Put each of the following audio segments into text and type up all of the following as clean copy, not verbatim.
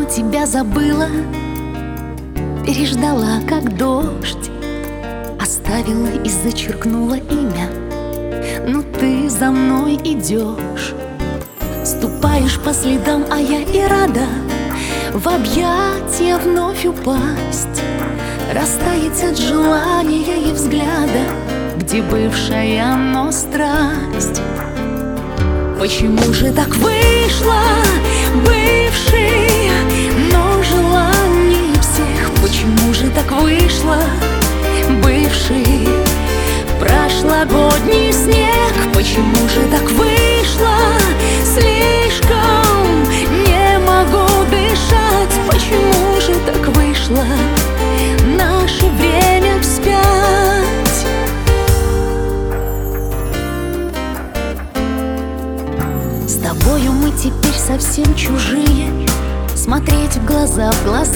давно тебя забыла, переждала, как дождь, оставила и зачеркнула имя. Но ты за мной идешь, ступаешь по следам, а я и рада в объятия вновь упасть, растаять от желания и взгляда, где бывшая, но страсть. Почему же так вышло, бывший, но желаний всех? Почему же так вышло, бывший, прошлогодний снег? Почему же так вышло, слишком не могу дышать? Почему же так вышло, наше время вспять? С тобою мы теперь совсем чужие, смотреть в глаза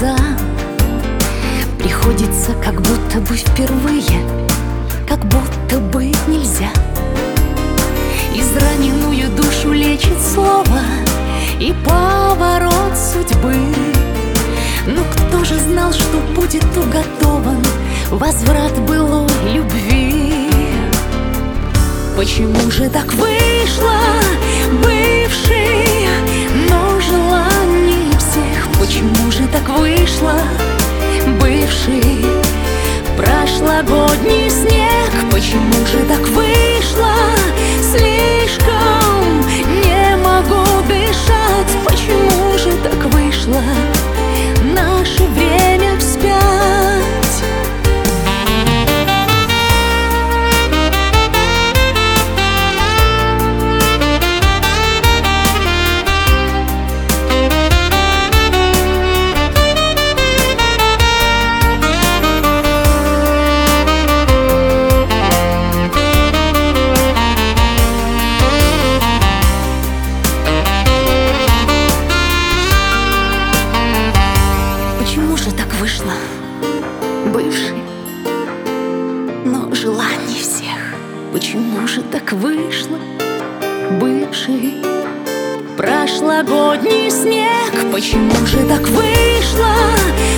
приходится как будто бы впервые, как будто бы нельзя. Израненную душу лечит слово и поворот судьбы. Но кто же знал, что будет уготован возврат былой любви? Почему же так вышло, бывший, но желаний всех? Почему же так вышло, бывший, прошлогодний снег? Почему же так вышло, слишком не могу дышать? Почему же так вышло, наше время вспять? Почему же так вышло, бывший, но желаний всех? Почему же так вышло, бывший, прошлогодний снег? Почему же так вышло,